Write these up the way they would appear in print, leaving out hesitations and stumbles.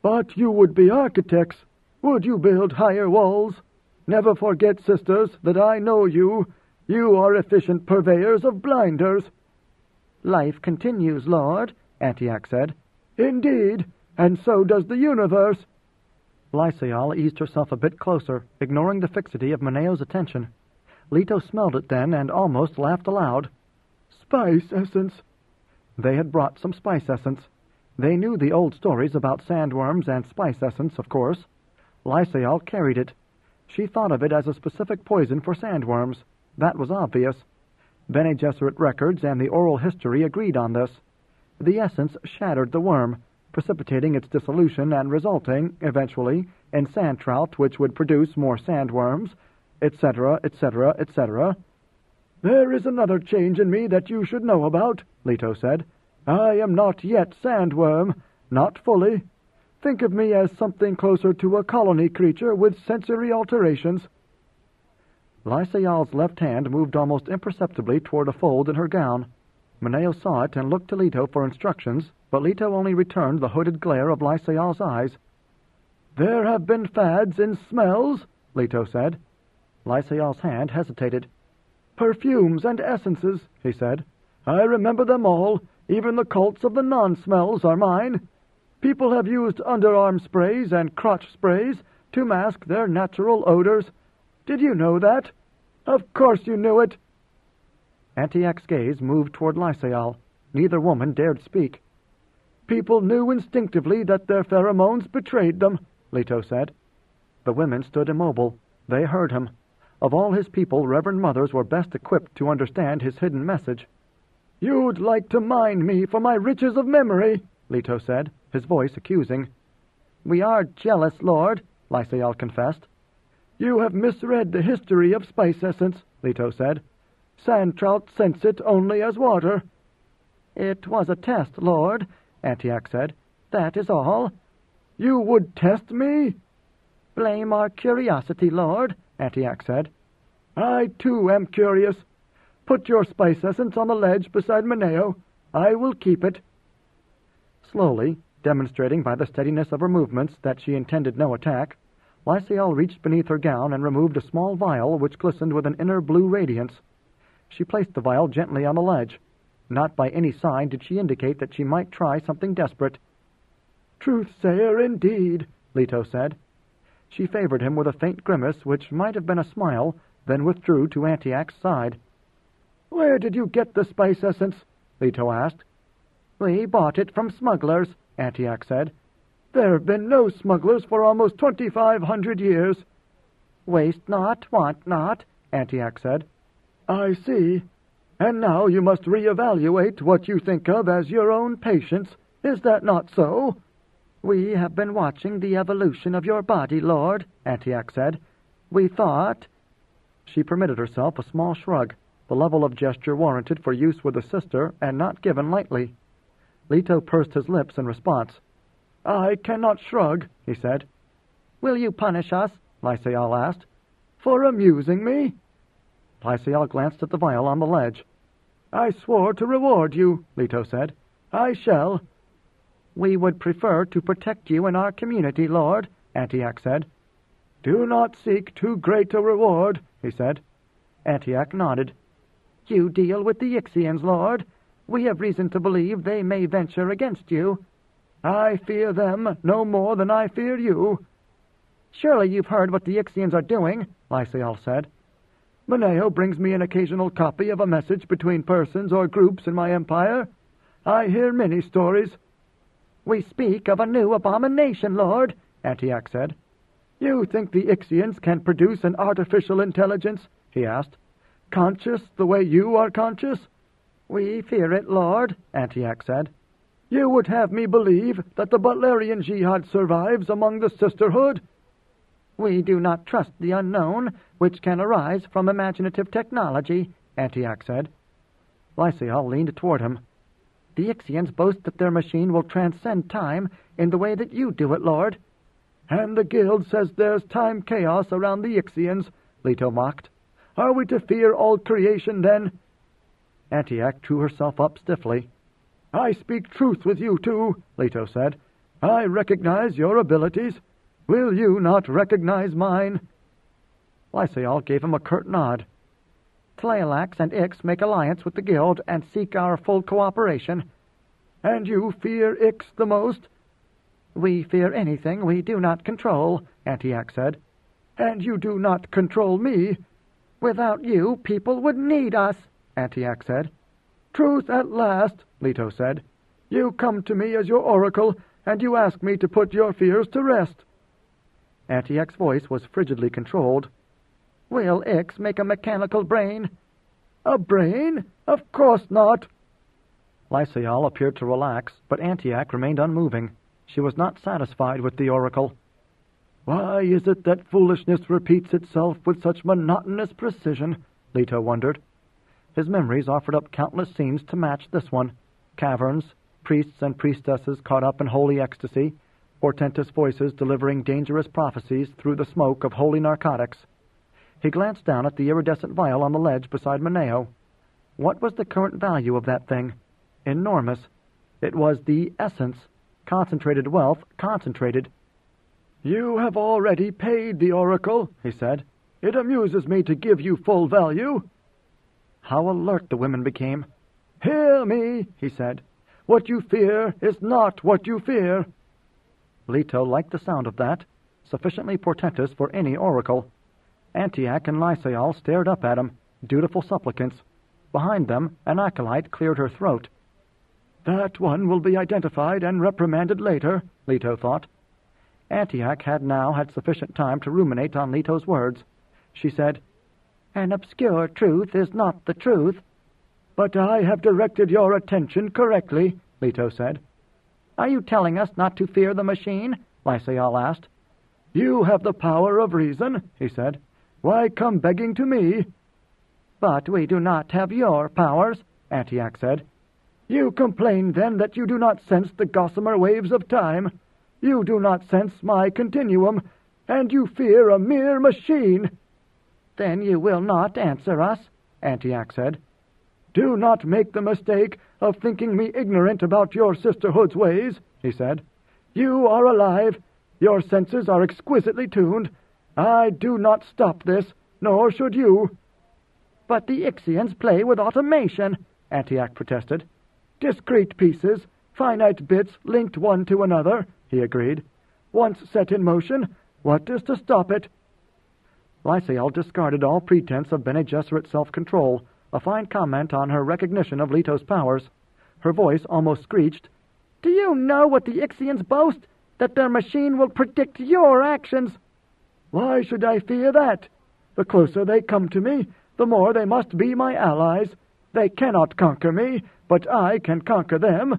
But you would be architects. Would you build higher walls? Never forget, sisters, that I know you. You are efficient purveyors of blinders. Life continues, Lord, Antioch said. Indeed, and so does the universe. Lysaol eased herself a bit closer, ignoring the fixity of Meneo's attention. Leto smelled it then and almost laughed aloud. Spice essence. They had brought some spice essence. They knew the old stories about sandworms and spice essence, of course. Lysaol carried it. She thought of it as a specific poison for sandworms. That was obvious. Bene Gesserit records and the oral history agreed on this. The essence shattered the worm, precipitating its dissolution and resulting, eventually, in sand trout which would produce more sandworms, etc., etc., etc. There is another change in me that you should know about, Leto said. I am not yet sandworm, not fully. Think of me as something closer to a colony creature with sensory alterations. Lysaol's left hand moved almost imperceptibly toward a fold in her gown. Meneo saw it and looked to Leto for instructions, but Leto only returned the hooded glare of Lysaol's eyes. There have been fads in smells, Leto said. Lysaol's hand hesitated. Perfumes and essences, he said. I remember them all. Even the cults of the non-smells are mine. People have used underarm sprays and crotch sprays to mask their natural odors. Did you know that? Of course you knew it. Antioch's gaze moved toward Lysaol. Neither woman dared speak. People knew instinctively that their pheromones betrayed them, Leto said. The women stood immobile. They heard him. Of all his people, Reverend Mothers were best equipped to understand his hidden message. You'd like to mine me for my riches of memory, Leto said, his voice accusing. We are jealous, Lord, Lysaol confessed. You have misread the history of spice essence, Leto said. Sand trout sense it only as water. It was a test, Lord, Antioch said. That is all. You would test me? Blame our curiosity, Lord, Antioch said. I, too, am curious. Put your spice essence on the ledge beside Meneo. I will keep it. Slowly, demonstrating by the steadiness of her movements that she intended no attack, Lysaol reached beneath her gown and removed a small vial which glistened with an inner blue radiance. She placed the vial gently on the ledge. Not by any sign did she indicate that she might try something desperate. Truth-sayer indeed, Leto said. She favored him with a faint grimace which might have been a smile, then withdrew to Antioch's side. Where did you get the spice essence? Leto asked. We bought it from smugglers, Antioch said. There have been no smugglers for almost 2,500 years. Waste not, want not, Antioch said. I see. And now you must reevaluate what you think of as your own patience. Is that not so? We have been watching the evolution of your body, Lord, Antioch said. We thought... She permitted herself a small shrug, the level of gesture warranted for use with a sister and not given lightly. Leto pursed his lips in response. I cannot shrug, he said. Will you punish us? Lysaol asked. For amusing me? Lysaol glanced at the vial on the ledge. I swore to reward you, Leto said. I shall. We would prefer to protect you in our community, Lord, Antioch said. Do not seek too great a reward, he said. Antioch nodded. You deal with the Ixians, Lord. We have reason to believe they may venture against you. I fear them no more than I fear you. Surely you've heard what the Ixians are doing, Lysaol said. Meneo brings me an occasional copy of a message between persons or groups in my empire. I hear many stories. We speak of a new abomination, Lord, Antioch said. You think the Ixians can produce an artificial intelligence? He asked. Conscious the way you are conscious? We fear it, Lord, Antioch said. You would have me believe that the Butlerian Jihad survives among the sisterhood? We do not trust the unknown, which can arise from imaginative technology, Antioch said. Lysaol leaned toward him. The Ixians boast that their machine will transcend time in the way that you do it, Lord. And the Guild says there's time chaos around the Ixians, Leto mocked. Are we to fear all creation, then? Antioch drew herself up stiffly. I speak truth with you, too, Leto said. I recognize your abilities. Will you not recognize mine?" Lysaol gave him a curt nod. "Tlailax and Ix make alliance with the guild and seek our full cooperation." "And you fear Ix the most?" "We fear anything we do not control," Antiac said. "And you do not control me?" "Without you, people would need us," Antiac said. "Truth at last," Leto said. "You come to me as your oracle, and you ask me to put your fears to rest." Antiac's voice was frigidly controlled. "Will Ix make a mechanical brain?" "A brain? Of course not." Lysaol appeared to relax, but Antiac remained unmoving. She was not satisfied with the oracle. "Why is it that foolishness repeats itself with such monotonous precision?" Leto wondered. His memories offered up countless scenes to match this one. Caverns, priests and priestesses caught up in holy ecstasy, portentous voices delivering dangerous prophecies through the smoke of holy narcotics. He glanced down at the iridescent vial on the ledge beside Mineo. What was the current value of that thing? Enormous. It was the essence. Concentrated wealth, concentrated. "You have already paid the oracle," he said. "It amuses me to give you full value." How alert the women became. "Hear me," he said. "What you fear is not what you fear." Leto liked the sound of that, sufficiently portentous for any oracle. Antiac and Lysaol stared up at him, dutiful supplicants. Behind them, an acolyte cleared her throat. "That one will be identified and reprimanded later," Leto thought. Antiac had now had sufficient time to ruminate on Leto's words. She said, "An obscure truth is not the truth." "But I have directed your attention correctly," Leto said. "Are you telling us not to fear the machine?" Lysaol asked. "You have the power of reason," he said. "Why come begging to me?" "But we do not have your powers," Antiac said. "You complain, then, that you do not sense the gossamer waves of time. You do not sense my continuum, and you fear a mere machine." "Then you will not answer us," Antiac said. "Do not make the mistake of thinking me ignorant about your sisterhood's ways," he said. "You are alive. Your senses are exquisitely tuned. I do not stop this, nor should you." "But the Ixians play with automation," Antiac protested. "Discrete pieces, finite bits linked one to another," he agreed. "Once set in motion, what is to stop it?" Lysaol discarded all pretense of Bene Gesserit self-control, a fine comment on her recognition of Leto's powers. Her voice almost screeched. "Do you know what the Ixians boast? That their machine will predict your actions." "Why should I fear that? The closer they come to me, the more they must be my allies. They cannot conquer me, but I can conquer them."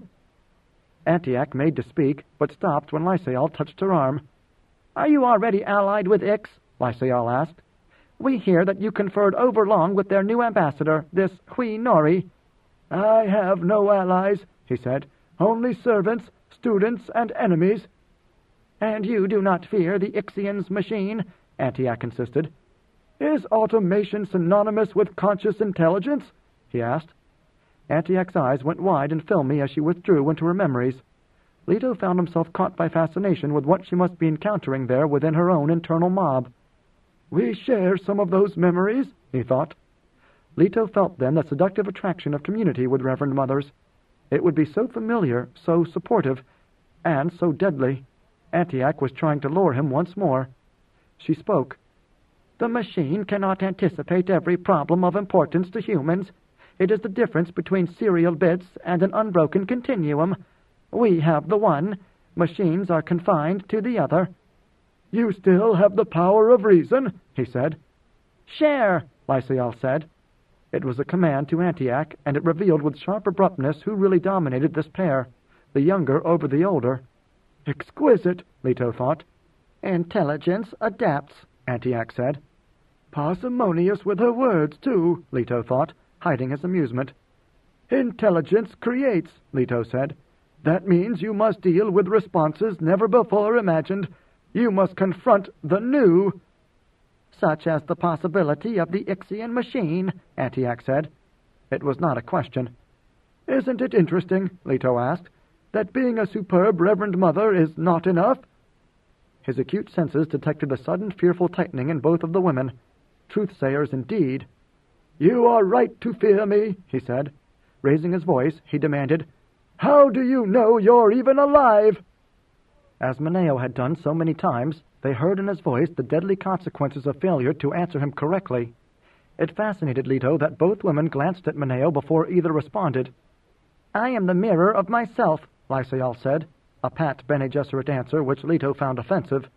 Antiac made to speak, but stopped when Lysaol touched her arm. "Are you already allied with Ix?" Lysaol asked. "We hear that you conferred overlong with their new ambassador, this Hui Nori." "I have no allies," he said. "Only servants, students, and enemies." "And you do not fear the Ixian's machine?" Antiac insisted. "Is automation synonymous with conscious intelligence?" he asked. Antiac's eyes went wide and filmy as she withdrew into her memories. Leto found himself caught by fascination with what she must be encountering there within her own internal mob. "We share some of those memories," he thought. Leto felt then the seductive attraction of community with Reverend Mothers. It would be so familiar, so supportive, and so deadly. Antiac was trying to lure him once more. She spoke. "The machine cannot anticipate every problem of importance to humans. It is the difference between serial bits and an unbroken continuum. We have the one. Machines are confined to the other." "You still have the power of reason," he said. "Share," Lysaol said. It was a command to Antiac, and it revealed with sharp abruptness who really dominated this pair, the younger over the older. "Exquisite," Leto thought. "Intelligence adapts," Antiac said. "Parsimonious with her words, too," Leto thought, hiding his amusement. "Intelligence creates," Leto said. "That means you must deal with responses never before imagined. You must confront the new." "Such as the possibility of the Ixian machine," Antiac said. It was not a question. "Isn't it interesting," Leto asked, that being a superb Reverend Mother is not enough?" His acute senses detected a sudden fearful tightening in both of the women. Truth-sayers indeed. "You are right to fear me," he said. Raising his voice, he demanded, "How do you know you're even alive?" As Meneo had done so many times, they heard in his voice the deadly consequences of failure to answer him correctly. It fascinated Leto that both women glanced at Meneo before either responded. "I am the mirror of myself," Lysael said, a pat Bene Gesserit answer which Leto found offensive.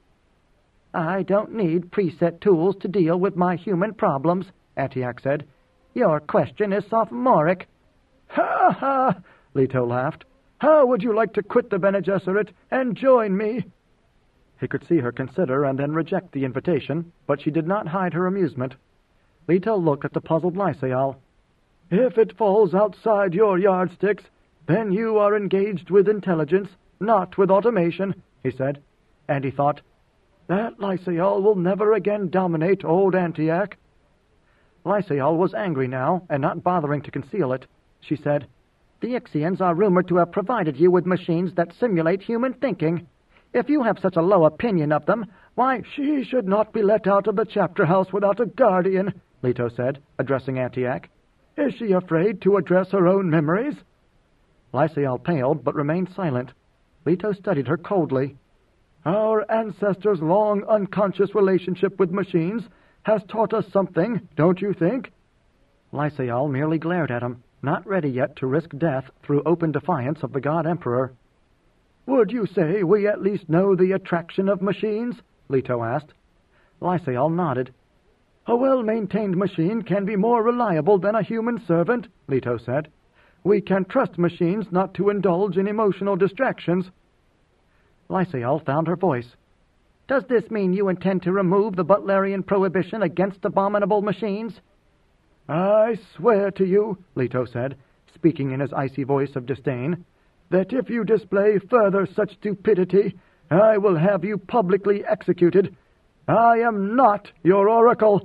"I don't need preset tools to deal with my human problems," Antioch said. "Your question is sophomoric." "Ha ha!" Leto laughed. "How would you like to quit the Bene Gesserit and join me?" He could see her consider and then reject the invitation, but she did not hide her amusement. Leto looked at the puzzled Lysael. "If it falls outside your yardsticks, then you are engaged with intelligence, not with automation," he said. And he thought, "That Lysael will never again dominate old Antioch." Lysael was angry now, and not bothering to conceal it. She said, "The Ixians are rumored to have provided you with machines that simulate human thinking. If you have such a low opinion of them, why—" "She should not be let out of the chapter house without a guardian," Leto said, addressing Antioch. "Is she afraid to address her own memories?" Lysael paled, but remained silent. Leto studied her coldly. "Our ancestors' long unconscious relationship with machines has taught us something, don't you think?" Lysael merely glared at him, not ready yet to risk death through open defiance of the God Emperor. "Would you say we at least know the attraction of machines?" Leto asked. Lysael nodded. "A well-maintained machine can be more reliable than a human servant," Leto said. "We can trust machines not to indulge in emotional distractions." Lysael found her voice. "Does this mean you intend to remove the Butlerian prohibition against abominable machines?" "I swear to you," Leto said, speaking in his icy voice of disdain, "that if you display further such stupidity, I will have you publicly executed. I am not your oracle."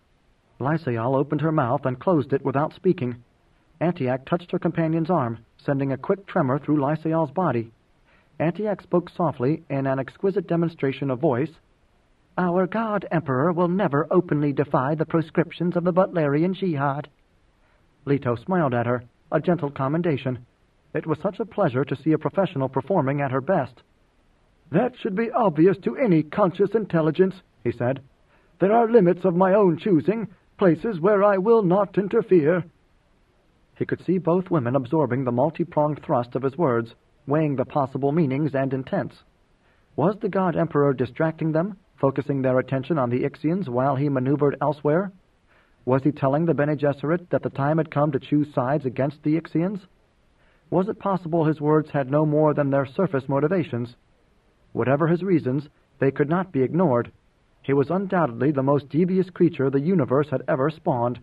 Lysael opened her mouth and closed it without speaking. Antioch touched her companion's arm, sending a quick tremor through Lysael's body. Antioch spoke softly in an exquisite demonstration of voice. "Our God Emperor will never openly defy the proscriptions of the Butlerian Jihad." Leto smiled at her, a gentle commendation. It was such a pleasure to see a professional performing at her best. "That should be obvious to any conscious intelligence," he said. "There are limits of my own choosing, places where I will not interfere." He could see both women absorbing the multi-pronged thrust of his words, weighing the possible meanings and intents. Was the God Emperor distracting them, focusing their attention on the Ixians while he maneuvered elsewhere? Was he telling the Bene Gesserit that the time had come to choose sides against the Ixians? Was it possible his words had no more than their surface motivations? Whatever his reasons, they could not be ignored. He was undoubtedly the most devious creature the universe had ever spawned.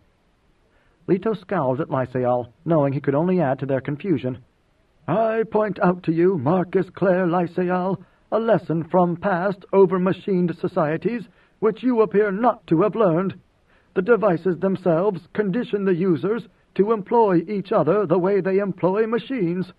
Leto scowled at Lysael, knowing he could only add to their confusion. "I point out to you, Marcus Clare Lysael, a lesson from past over-machined societies which you appear not to have learned. The devices themselves condition the users to employ each other the way they employ machines."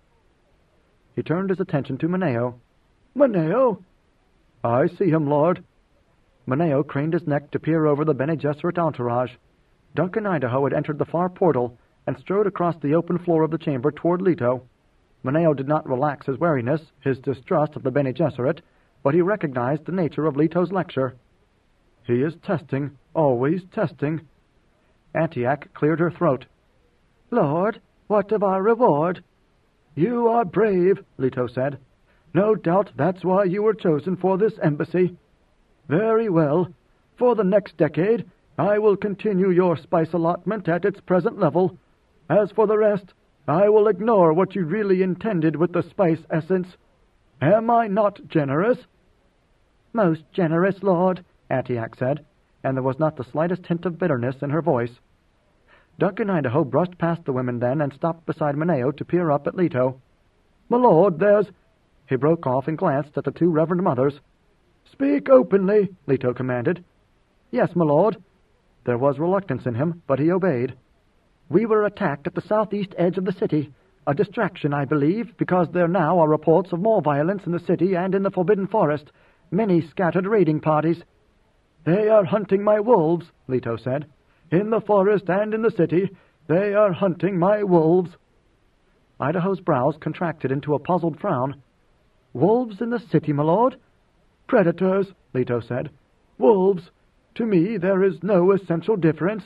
He turned his attention to Meneo. "Meneo?" "I see him, Lord." Meneo craned his neck to peer over the Bene Gesserit entourage. Duncan Idaho had entered the far portal and strode across the open floor of the chamber toward Leto. Meneo did not relax his wariness, his distrust of the Bene Gesserit, but he recognized the nature of Leto's lecture. "He is testing, always testing." Antioch cleared her throat. "Lord, what of our reward?" "You are brave," Leto said. "No doubt that's why you were chosen for this embassy. Very well. For the next decade, I will continue your spice allotment at its present level. As for the rest, I will ignore what you really intended with the spice essence. Am I not generous?" "Most generous, Lord," Antioch said, and there was not the slightest hint of bitterness in her voice. Duncan Idaho brushed past the women then and stopped beside Meneo to peer up at Leto. "My lord, there's—" He broke off and glanced at the two Reverend Mothers. "Speak openly," Leto commanded. "Yes, my lord." There was reluctance in him, but he obeyed. "We were attacked at the southeast edge of the city. A distraction, I believe, because there now are reports of more violence in the city and in the Forbidden Forest. Many scattered raiding parties. They are hunting my wolves, Leto said. In the forest and in the city, they are hunting my wolves. Idaho's brows contracted into a puzzled frown. Wolves in the city, my lord? Predators, Leto said. Wolves. To me, there is no essential difference.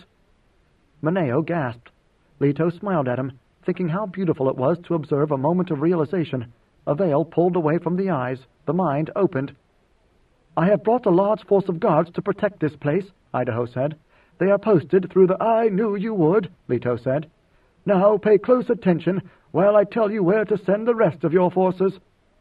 Mineo gasped. Leto smiled at him, thinking how beautiful it was to observe a moment of realization. A veil pulled away from the eyes, the mind opened. I have brought a large force of guards to protect this place, Idaho said. They are posted through the I knew you would, Leto said. Now pay close attention while I tell you where to send the rest of your forces.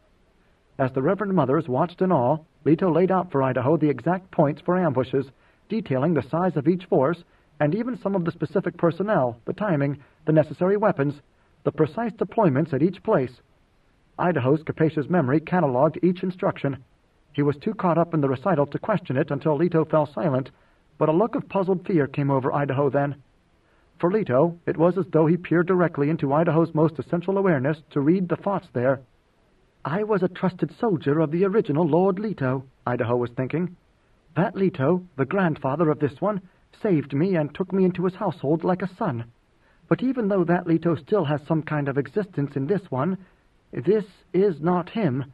As the Reverend Mothers watched in awe, Leto laid out for Idaho the exact points for ambushes, detailing the size of each force, and even some of the specific personnel, the timing, the necessary weapons, the precise deployments at each place. Idaho's capacious memory catalogued each instruction. He was too caught up in the recital to question it until Leto fell silent, but a look of puzzled fear came over Idaho then. For Leto, it was as though he peered directly into Idaho's most essential awareness to read the thoughts there. I was a trusted soldier of the original Lord Leto, Idaho was thinking. That Leto, the grandfather of this one, saved me and took me into his household like a son. But even though that Leto still has some kind of existence in this one, this is not him.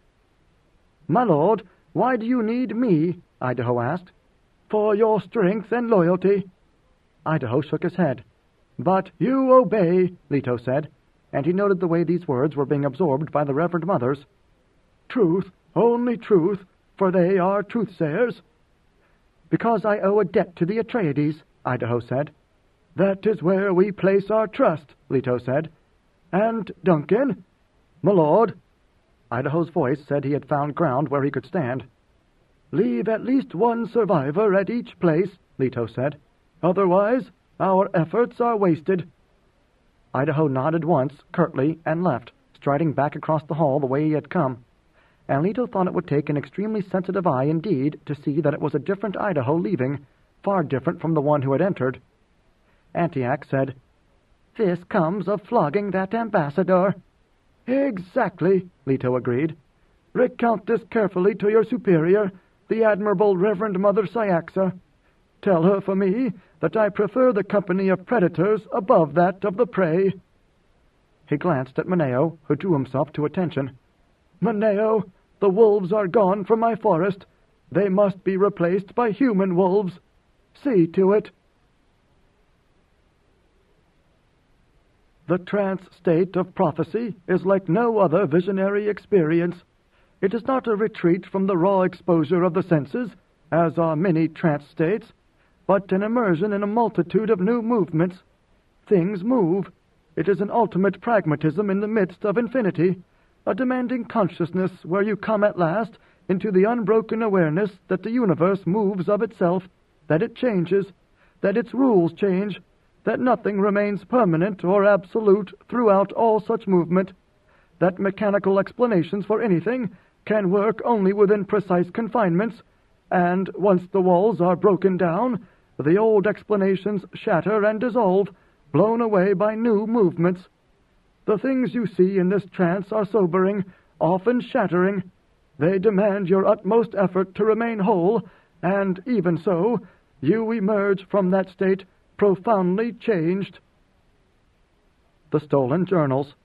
My lord, why do you need me? Idaho asked. For your strength and loyalty. Idaho shook his head. But you obey, Leto said, and he noted the way these words were being absorbed by the Reverend Mothers. Truth, only truth, for they are truth-sayers. Because I owe a debt to the Atreides, Idaho said. That is where we place our trust, Leto said. And Duncan? My lord. Idaho's voice said he had found ground where he could stand. Leave at least one survivor at each place, Leto said. Otherwise, our efforts are wasted. Idaho nodded once, curtly, and left, striding back across the hall the way he had come. And Leto thought it would take an extremely sensitive eye indeed to see that it was a different Idaho leaving, far different from the one who had entered. Antiac said, "This comes of flogging that ambassador." "Exactly," Leto agreed. "Recount this carefully to your superior, the Admirable Reverend Mother Cyaxa. Tell her for me that I prefer the company of predators above that of the prey." He glanced at Mineo, who drew himself to attention. "Mineo, the wolves are gone from my forest. They must be replaced by human wolves. See to it." The trance state of prophecy is like no other visionary experience. It is not a retreat from the raw exposure of the senses, as are many trance states, but an immersion in a multitude of new movements. Things move. It is an ultimate pragmatism in the midst of infinity, a demanding consciousness where you come at last into the unbroken awareness that the universe moves of itself, that it changes, that its rules change, that nothing remains permanent or absolute throughout all such movement, that mechanical explanations for anything can work only within precise confinements, and once the walls are broken down, the old explanations shatter and dissolve, blown away by new movements. The things you see in this trance are sobering, often shattering. They demand your utmost effort to remain whole, and even so, you emerge from that state profoundly changed. The Stolen Journals.